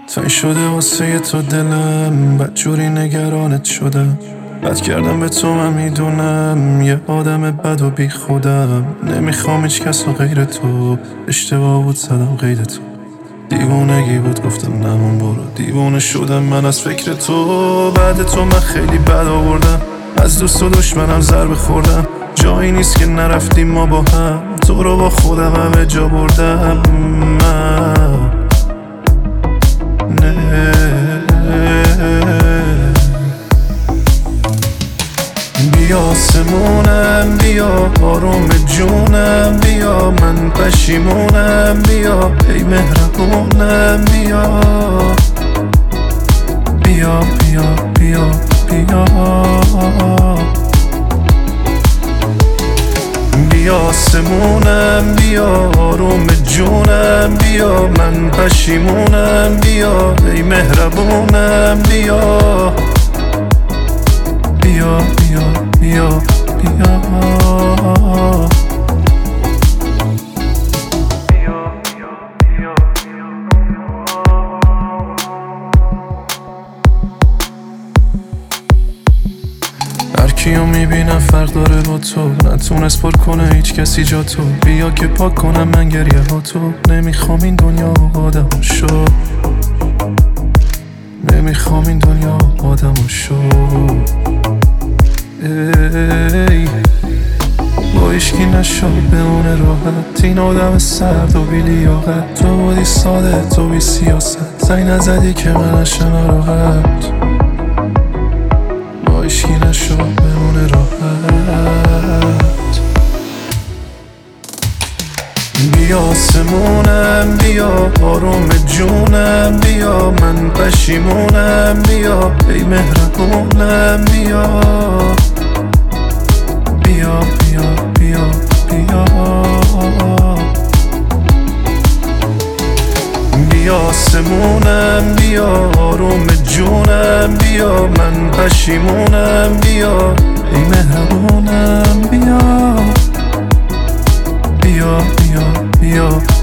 تنگ شده واسه تو دلم، بدجوری نگرانت شدم. بد کردم به تو من میدونم، یه آدم بد و بی خودم. نمیخوام هیچ کس و غیر تو، اشتباه بود زدم غیر تو. دیوونگی بود گفتم نمون برو، دیوونه شدم من از فکر تو. بعد تو من خیلی بد آوردم، از دوست و دشمنم ضربه خوردم. جایی نیست که نرفتیم ما با هم، تو رو با خودم همه جا بردم من. بیا آسمونم، بیا آروم جونم، بیا من پشیمونم، بیا ای مهربونم، بیا بیا بیا بیا بیا بیا آسمونم، بیا آروم جونم، بیا من پشیمونم، بیا ای مهربونم، بیا بیا بیا بیا بیا هر کیو میبینم فرق داره با تو، نتونست پر کنه هیچ کسی جا تو. بیا که پاک کنم من گریه ها تو. نمیخوام این دنیا آدم شو، نمیخوام این دنیا آدم شو. ای با ایشکی نشو بمونه راحت، این آدم سرد و بی لیاقت. تو بودی ساده، تو بی سیاست، زنگ نزدی که من نشم راحت. با ایشکی نشو بمونه راحت. بیا آسمونم، بیا آروم جونم، بیا من پشیمونم، بیا ای مهربونم، بیا بیا بیا بیا بیا بیا آسمونم، بیا آروم جونم، بیا من پشیمونم، بیا ای مهربونم، بیا بیا بیا بیا